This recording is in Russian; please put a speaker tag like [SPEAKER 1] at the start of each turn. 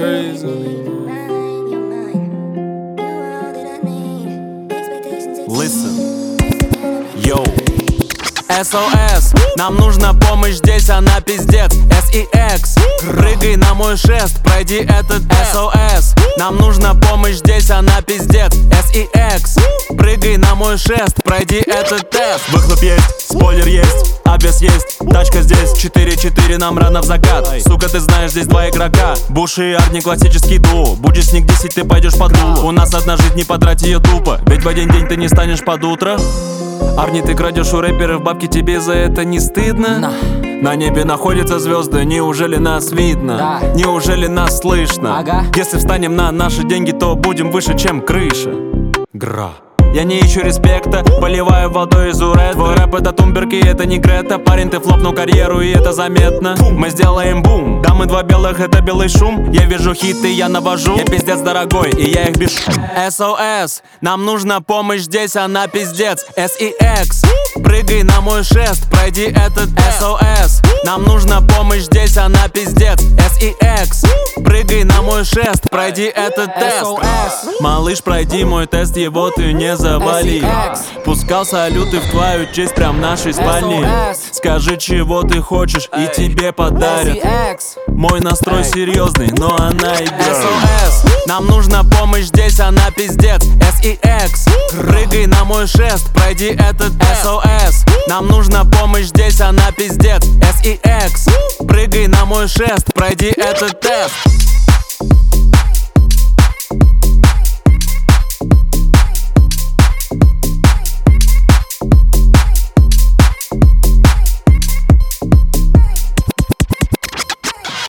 [SPEAKER 1] crazy.
[SPEAKER 2] Listen, yo. SOS, нам нужна помощь здесь, она пиздец. SEX, прыгай на мой шест, пройди этот SOS, нам нужна помощь здесь, она пиздец. SEX, прыгай на мой шест, пройди этот тест.
[SPEAKER 3] Выхлоп есть, спойлер есть, обвес есть, тачка здесь. 4-4, нам рано в закат. Сука, ты знаешь, здесь два игрока. Буш и Арни, классический дуо. Будешь снег 10, ты пойдешь под дуло. У нас одна жизнь, не потрать ее тупо, ведь в один день ты не станешь под утро. Арни, ты крадешь у рэперов бабки, тебе за это не стыдно? На небе находятся звезды, неужели нас видно? Неужели нас слышно? Если встанем на наши деньги, то будем выше, чем крыша. Гра. Я не ищу респекта, поливаю водой из уретра. Твой рэп это тумберки, это не Грета. Парень, ты флопнул карьеру, и это заметно. Мы сделаем бум, да мы два белых, это белый шум. Я вижу хиты, я навожу. Я пиздец дорогой, и я их бешу. SOS, нам нужна помощь здесь, она пиздец. SEX, прыгай на мой шест, пройди этот SOS, нам нужна помощь здесь, она пиздец. SEX, прыгай на мой шест, пройди этот тест. Малыш, пройди мой тест, его ты не завали. Пускал салюты в твою честь прям в нашей спальне. Скажи, чего ты хочешь, и тебе подарят. Мой настрой серьезный, но она играет. SOS, нам нужна помощь здесь, она пиздец. SEX, прыгай на мой шест, пройди этот SOS, нам нужна помощь здесь, она пиздец. SEX, прыгай на мой шест, пройди этот тест.